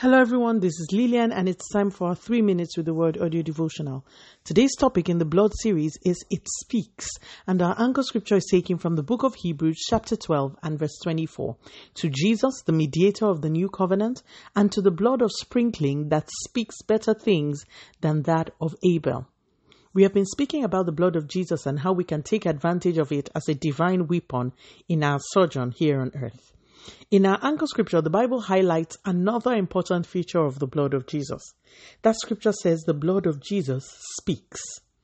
Hello everyone, this is Lillian and it's time for our 3 minutes with the word audio devotional. Today's topic in the blood series is It Speaks, and our anchor scripture is taken from the book of Hebrews chapter 12 and verse 24. To Jesus, the mediator of the new covenant, and to the blood of sprinkling that speaks better things than that of Abel. We have been speaking about the blood of Jesus and how we can take advantage of it as a divine weapon in our sojourn here on earth. In our anchor scripture, the Bible highlights another important feature of the blood of Jesus. That scripture says the blood of Jesus speaks.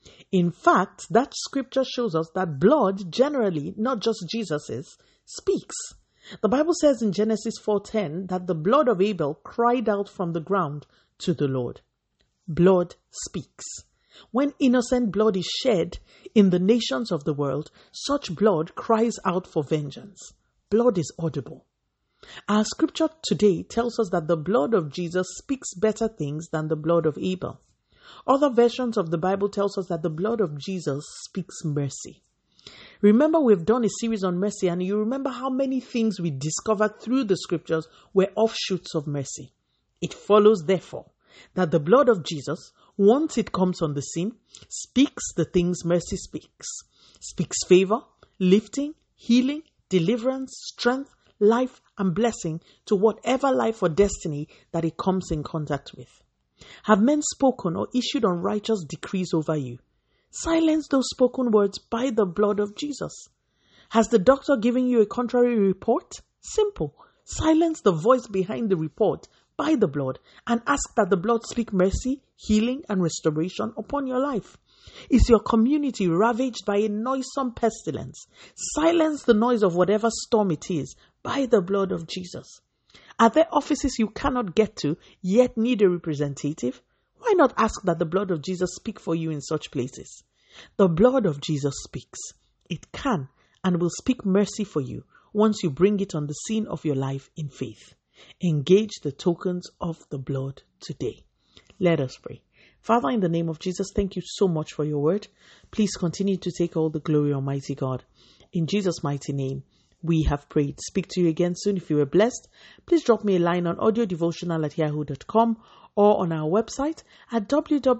In fact, that scripture shows us that blood generally, not just Jesus's, speaks. The Bible says in Genesis 4:10 that the blood of Abel cried out from the ground to the Lord. Blood speaks. When innocent blood is shed in the nations of the world, such blood cries out for vengeance. Blood is audible. Our scripture today tells us that the blood of Jesus speaks better things than the blood of Abel. Other versions of the Bible tells us that the blood of Jesus speaks mercy. Remember, we've done a series on mercy, and you remember how many things we discovered through the scriptures were offshoots of mercy. It follows, therefore, that the blood of Jesus, once it comes on the scene, speaks the things mercy speaks. Speaks favor, lifting, healing, deliverance, strength, life and blessing to whatever life or destiny that it comes in contact with. Have men spoken or issued unrighteous decrees over you? Silence those spoken words by the blood of Jesus. Has the doctor given you a contrary report? Simple. Silence the voice behind the report by the blood and ask that the blood speak mercy, healing and restoration upon your life. Is your community ravaged by a noisome pestilence? Silence the noise of whatever storm it is by the blood of Jesus. Are there offices you cannot get to, yet need a representative? Why not ask that the blood of Jesus speak for you in such places? The blood of Jesus speaks. It can and will speak mercy for you once you bring it on the scene of your life in faith. Engage the tokens of the blood today. Let us pray. Father, in the name of Jesus, thank you so much for your word. Please continue to take all the glory, Almighty God. In Jesus' mighty name, we have prayed. Speak to you again soon. If you were blessed, please drop me a line on audiodevotional@yahoo.com or on our website at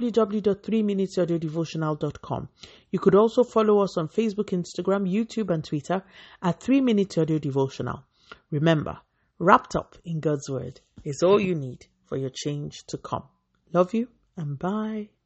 www.3minutesaudiodevotional.com. You could also follow us on Facebook, Instagram, YouTube, and Twitter at 3 Minutes Audio Devotional. Remember, wrapped up in God's word is all you need for your change to come. Love you and bye.